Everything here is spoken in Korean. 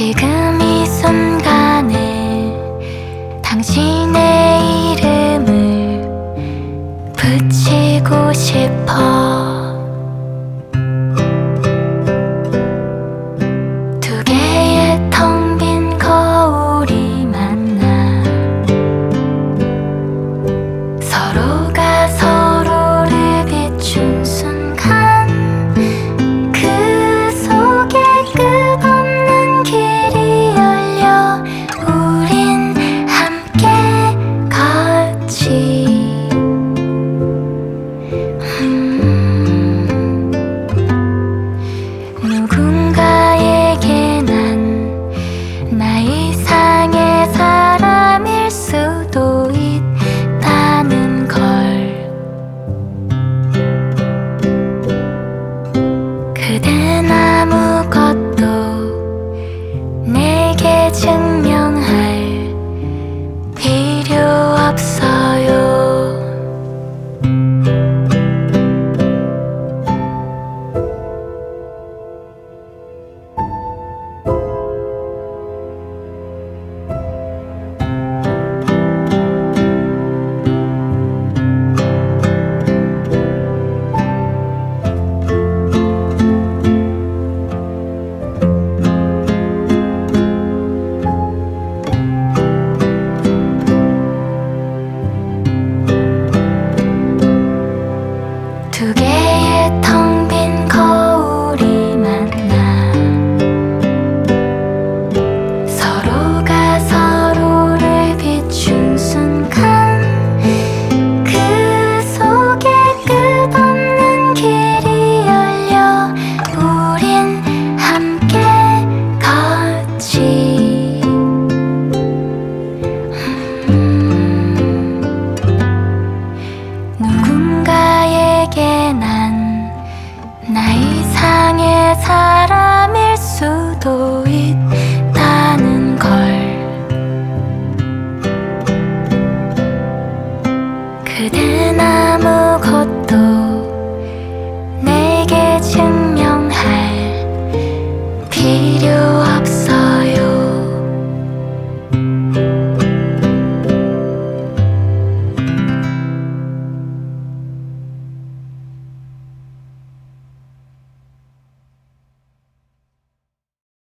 지금 이 순간에 당신의 이름을 붙이고 싶어. 두 개의 텅 빈 거울이 만나 서로가 서로를 비춘 순간 그 속에 끝없는 길이 열려 우린 함께 같이 누군가에게 난 나 이상의 사람일 수도 있다는 걸. 그댄 아무것도 내게 증명할 필요 없어요. 두 개의 텅 빈 거울이 만나 서로가 서로를 비춘 순간 그 속에 끝없는 길이 열려 우린 함께 같이 누군가에게 난 나 이상의 사람일 수도 있다는 걸. 그댄 아무것도 내게 증명할 필요 없어요.